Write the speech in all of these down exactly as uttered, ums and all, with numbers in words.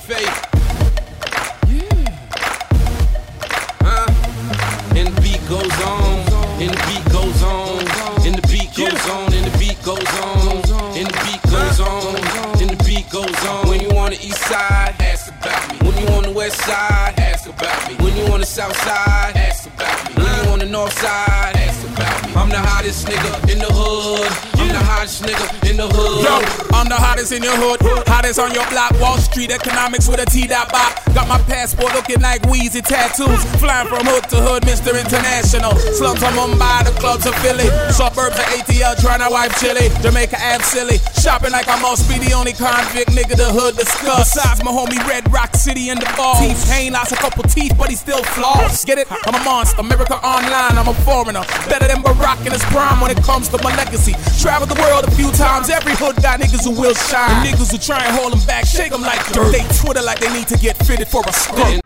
faith. Yeah. Huh? And the beat goes on, and the beat goes on, and the beat goes on, and the beat goes on, and the beat goes on, and the beat goes on. When you on the east side, ask about me. When you on the west side, ask about me. When you on the south side, ask about me. When you on the north side, ask about me. I'm the hottest nigga in the hood. I'm the hottest nigga in the hood. Yo, I'm the hottest in your hood. Hottest on your block. Wall Street economics with a T-dot bop. Got my passport looking like Weezy tattoos. Flying from hood to hood, Mister International. Slums of Mumbai, the clubs of Philly. Suburbs of A T L, trying to wipe chili. Jamaica, Ab silly. Shopping like I must be the only convict nigga the hood discuss. Besides my homie Red Rock City in the ball. Teeth, Kane lost a couple teeth, but he still floss. Get it? I'm a monster. America Online, I'm a foreigner. Better than Barack in his prime when it comes to my legacy. Traveled the world a few times. Every hood got niggas who will shine. And niggas who try and hold them back, shake them like dirt. They Twitter like they need to get fitted for a skirt.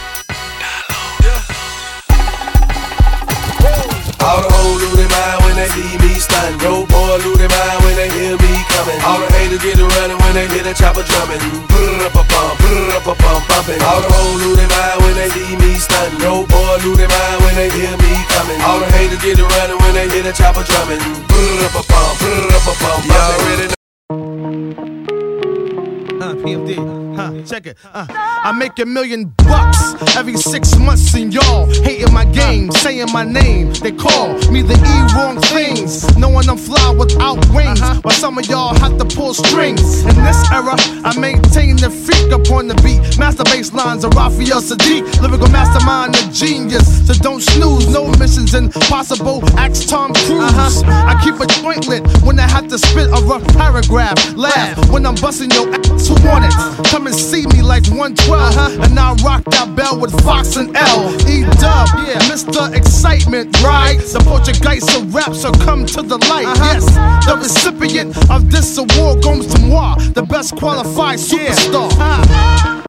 All the hoes lose their mind when they see me stunning. Yo, boy lose their mind when they hear me coming. All the haters get to running when they hear the chopper drumming. Brr-up-a-pump, brr-up-a-pump, bumping. All the hoes lose their mind when they see me stunning. Yo, boy lose their mind when they hear me coming. All the haters get to running when they hear the chopper drumming. Brr-up-a-pump, brr-up-a-pump, bumping. Y'all ready to Uh, P M D, huh, check it, uh I make a million bucks every six months and y'all hating my game, saying my name. They call me the E wrong things, knowing I'm fly without wings, while some of y'all have to pull strings. In this era, I maintain the freak upon the beat. Master bass lines of Raphael Sadiq, lyrical mastermind, a genius. So don't snooze, no missions impossible. Ask Tom Cruise. I keep a joint lit when I have to spit a rough paragraph. Laugh when I'm busting your ass. Who want it? Come and see me like one twelve, and I rock that bell with Fox and L. E-Dub, yeah, Mister Excitement, right? The Portuguese of rap, so come to the light. Yes, the recipient of this award goes to moi, the best qualified superstar.